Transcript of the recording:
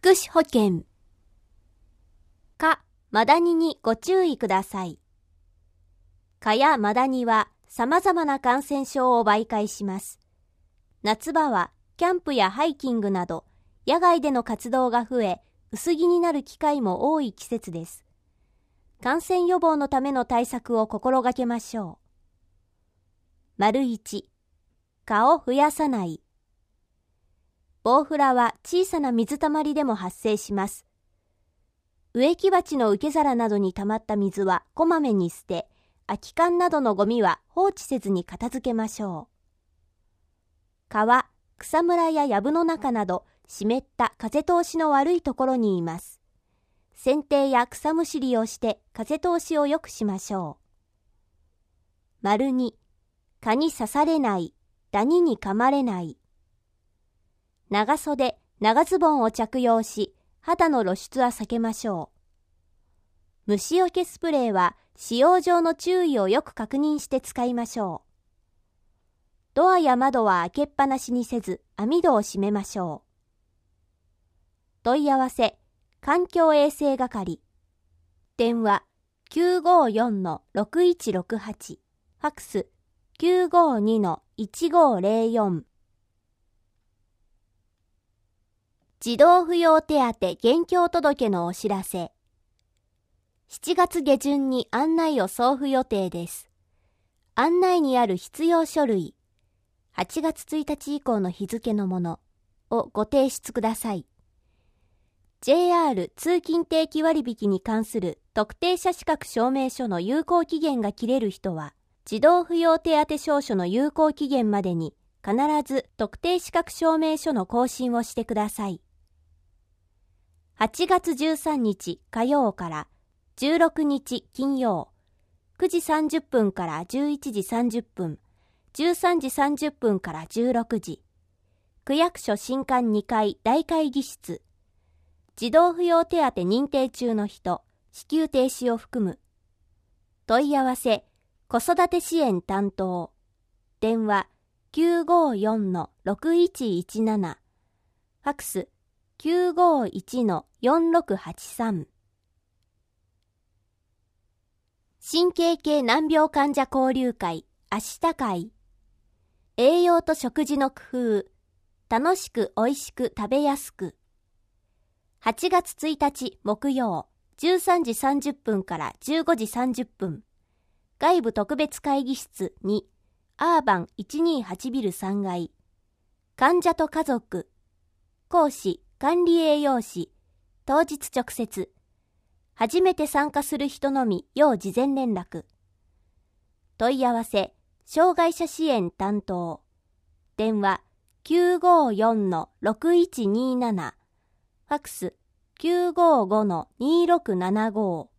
福祉保険。蚊、マダニにご注意ください。蚊やマダニは様々な感染症を媒介します。夏場はキャンプやハイキングなど野外での活動が増え、薄着になる機会も多い季節です。感染予防のための対策を心がけましょう。1、蚊を増やさない。ボウフラは小さな水たまりでも発生します。植木鉢の受け皿などに溜まった水はこまめに捨て、空き缶などのゴミは放置せずに片付けましょう。蚊は草むらや藪の中など湿った風通しの悪いところにいます。剪定や草むしりをして風通しを良くしましょう。2、蚊に刺されない、ダニに噛まれない。長袖、長ズボンを着用し、肌の露出は避けましょう。虫除けスプレーは使用上の注意をよく確認して使いましょう。ドアや窓は開けっぱなしにせず、網戸を閉めましょう。問い合わせ、環境衛生係。電話 954-6168。ファックス 952-1504。児童扶養手当現況届のお知らせ。7月下旬に案内を送付予定です。案内にある必要書類、8月1日以降の日付のものをご提出ください。JR 通勤定期割引に関する特定者資格証明書の有効期限が切れる人は、児童扶養手当証書の有効期限までに必ず特定資格証明書の更新をしてください。8月13日火曜から16日金曜、9時30分から11時30分、13時30分から16時、区役所新館2階大会議室、児童扶養手当認定中の人、支給停止を含む。問い合わせ、子育て支援担当。電話 954-6117。ファックス 951-4683。神経系難病患者交流会、明日会。栄養と食事の工夫。楽しくおいしく食べやすく。8月1日木曜、13時30分から15時30分。外部特別会議室2、アーバン128ビル3階。患者と家族。講師、管理栄養士。当日直接。初めて参加する人のみ、要事前連絡。問い合わせ、障害者支援担当。電話 954-6127。ファックス 955-2675。